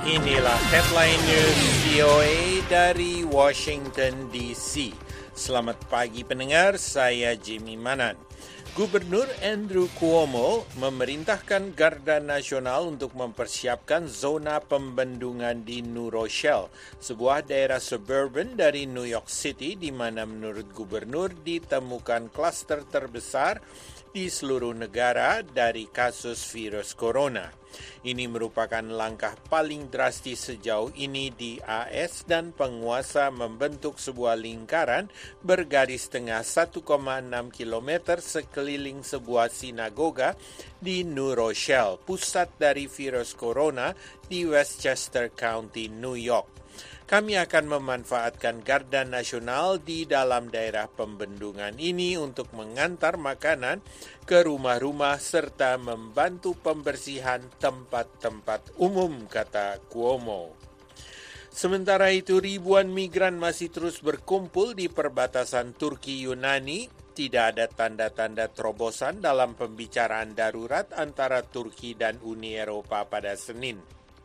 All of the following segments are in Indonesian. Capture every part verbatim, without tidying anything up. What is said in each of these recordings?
Inilah headline news V O A dari Washington D C. Selamat pagi pendengar, saya Jimmy Manan. Gubernur Andrew Cuomo memerintahkan Garda Nasional untuk mempersiapkan zona pembendungan di New Rochelle, sebuah daerah suburban dari New York City di mana menurut gubernur ditemukan klaster terbesar di seluruh negara dari kasus virus corona. Ini merupakan langkah paling drastis sejauh ini di A S dan penguasa membentuk sebuah lingkaran bergaris tengah satu koma enam kilometer sekeliling sebuah sinagoga di New Rochelle, pusat dari virus corona di Westchester County, New York. Kami akan memanfaatkan Garda Nasional di dalam daerah pembendungan ini untuk mengantar makanan ke rumah-rumah serta membantu pembersihan tempat-tempat umum, kata Cuomo. Sementara itu, ribuan migran masih terus berkumpul di perbatasan Turki-Yunani. Tidak ada tanda-tanda terobosan dalam pembicaraan darurat antara Turki dan Uni Eropa pada Senin.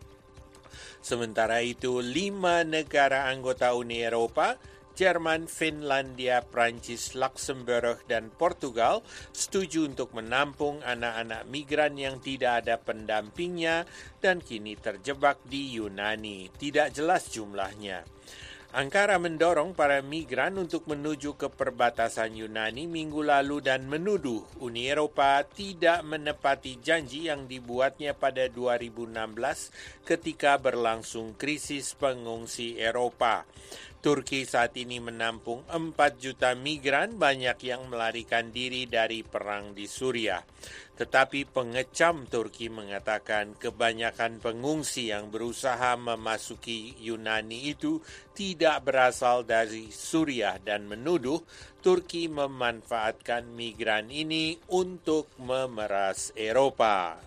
Sementara itu, lima negara anggota Uni Eropa, Jerman, Finlandia, Prancis, Luxembourg, dan Portugal setuju untuk menampung anak-anak migran yang tidak ada pendampingnya dan kini terjebak di Yunani. Tidak jelas jumlahnya. Ankara mendorong para migran untuk menuju ke perbatasan Yunani minggu lalu dan menuduh Uni Eropa tidak menepati janji yang dibuatnya pada dua ribu enam belas ketika berlangsung krisis pengungsi Eropa. Turki saat ini menampung empat juta migran, banyak yang melarikan diri dari perang di Suriah. Tetapi pengecam Turki mengatakan kebanyakan pengungsi yang berusaha memasuki Yunani itu tidak berasal dari Suriah dan menuduh Turki memanfaatkan migran ini untuk memeras Eropa.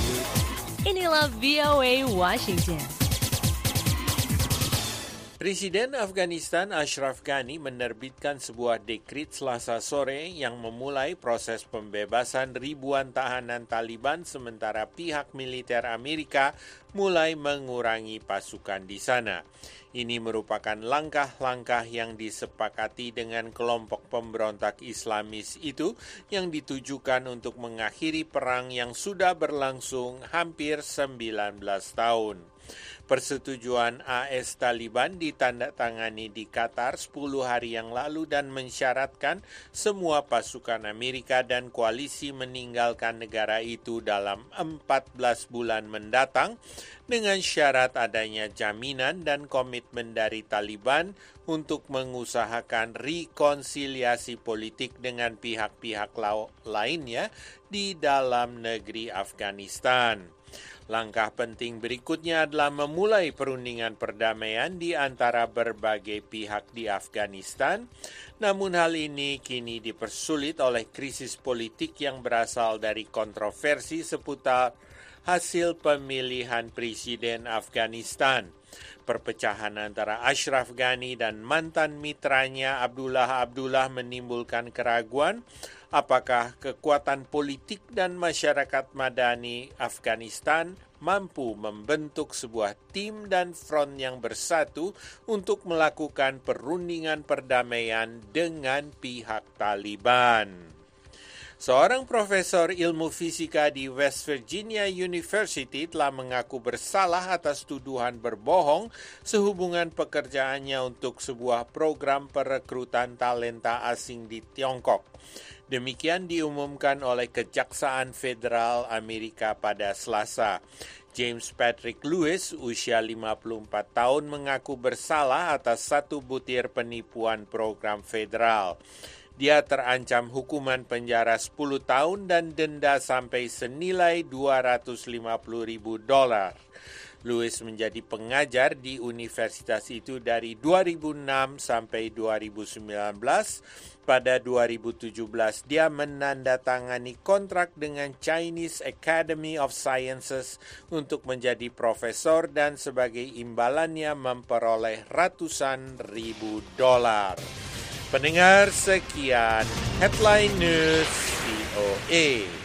Inilah V O A Washington. Presiden Afghanistan Ashraf Ghani menerbitkan sebuah dekrit Selasa sore yang memulai proses pembebasan ribuan tahanan Taliban sementara pihak militer Amerika mulai mengurangi pasukan di sana. Ini merupakan langkah-langkah yang disepakati dengan kelompok pemberontak Islamis itu yang ditujukan untuk mengakhiri perang yang sudah berlangsung hampir sembilan belas tahun. Persetujuan A S Taliban ditandatangani di Qatar sepuluh hari yang lalu dan mensyaratkan semua pasukan Amerika dan koalisi meninggalkan negara itu dalam empat belas bulan mendatang dengan syarat adanya jaminan dan komitmen dari Taliban untuk mengusahakan rekonsiliasi politik dengan pihak-pihak lainnya di dalam negeri Afghanistan. Langkah penting berikutnya adalah memulai perundingan perdamaian di antara berbagai pihak di Afghanistan. Namun hal ini kini dipersulit oleh krisis politik yang berasal dari kontroversi seputar hasil pemilihan presiden Afghanistan. Perpecahan antara Ashraf Ghani dan mantan mitranya Abdullah Abdullah menimbulkan keraguan apakah kekuatan politik dan masyarakat madani Afghanistan mampu membentuk sebuah tim dan front yang bersatu untuk melakukan perundingan perdamaian dengan pihak Taliban. Seorang profesor ilmu fisika di West Virginia University telah mengaku bersalah atas tuduhan berbohong sehubungan pekerjaannya untuk sebuah program perekrutan talenta asing di Tiongkok. Demikian diumumkan oleh Kejaksaan Federal Amerika pada Selasa. James Patrick Lewis, usia lima puluh empat tahun, mengaku bersalah atas satu butir penipuan program federal. Dia terancam hukuman penjara sepuluh tahun dan denda sampai senilai dua ratus lima puluh ribu dolar. Lewis menjadi pengajar di universitas itu dari dua ribu enam sampai dua ribu sembilan belas. Pada dua ribu tujuh belas, dia menandatangani kontrak dengan Chinese Academy of Sciences untuk menjadi profesor dan sebagai imbalannya memperoleh ratusan ribu dolar. Pendengar, sekian Headline News V O A.